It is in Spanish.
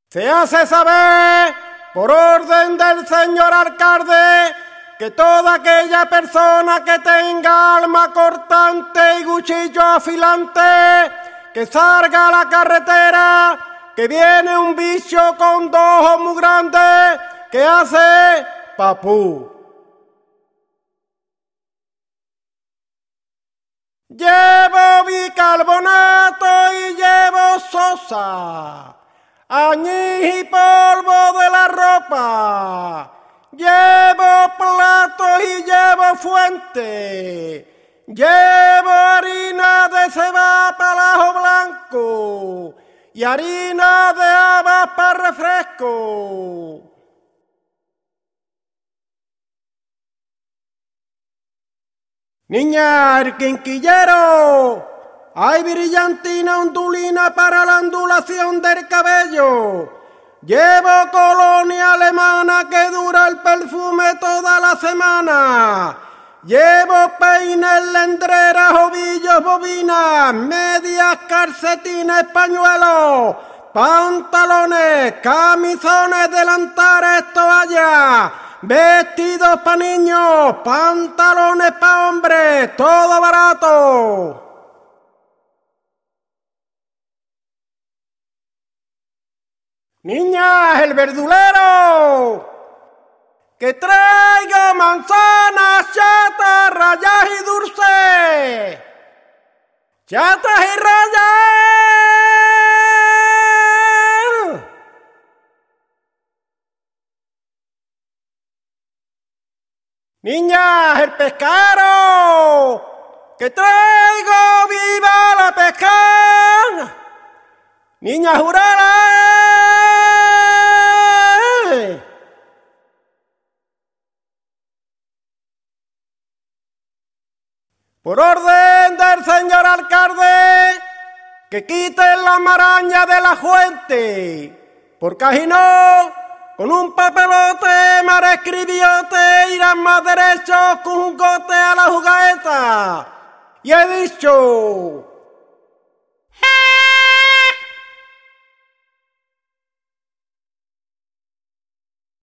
Se hace saber, por orden del señor alcalde, que toda aquella persona que tenga arma cortante y cuchillo afilante, que salga a la carretera, que viene un bicho con dos ojos muy grandes, que hace papú. Llevo bicarbonato y llevo sosa, añís y polvo de la ropa, llevo platos y llevo fuente, llevo harina de cebada para el ajo blanco y harina de habas para refresco. Niña, el quinquillero, hay brillantina ondulina para la ondulación del cabello. Llevo colonia alemana que dura el perfume toda la semana. Llevo peines, lendreras, ovillos, bobinas, medias, calcetines, pañuelos, pantalones, camisones, delantales, toallas, vestidos para niños, pantalones para hombres, todo barato. Niñas, el verdulero, que traiga manzanas, chatas, rayas y dulces. Chatas y rayas. Niñas, el pescado, que traigo viva la pesca. Niñas, jurala. Por orden del señor alcalde, que quiten la maraña de la fuente, porque así no, con un papelote mal escribiote irán más derechos con un gote a la jugaeta. Y he dicho...